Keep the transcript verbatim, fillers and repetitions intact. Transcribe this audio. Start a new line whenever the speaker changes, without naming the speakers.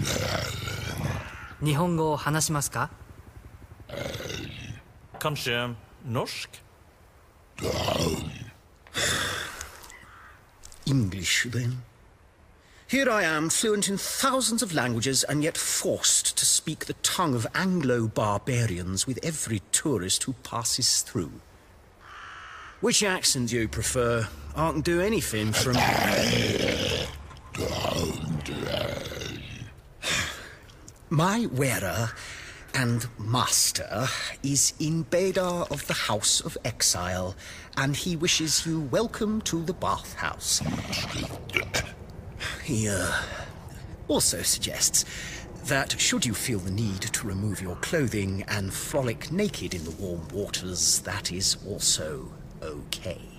日本語を話しますか?
Kanskje norsk?
English, then. Here I am, fluent in thousands of languages, and yet forced to speak the tongue of Anglo-barbarians with every tourist who passes through. Which accent do you prefer? I can do anything from... My wearer and master is Inbeda of the House of Exile, and he wishes you welcome to the bathhouse. He uh, also suggests that should you feel the need to remove your clothing and frolic naked in the warm waters, that is also okay.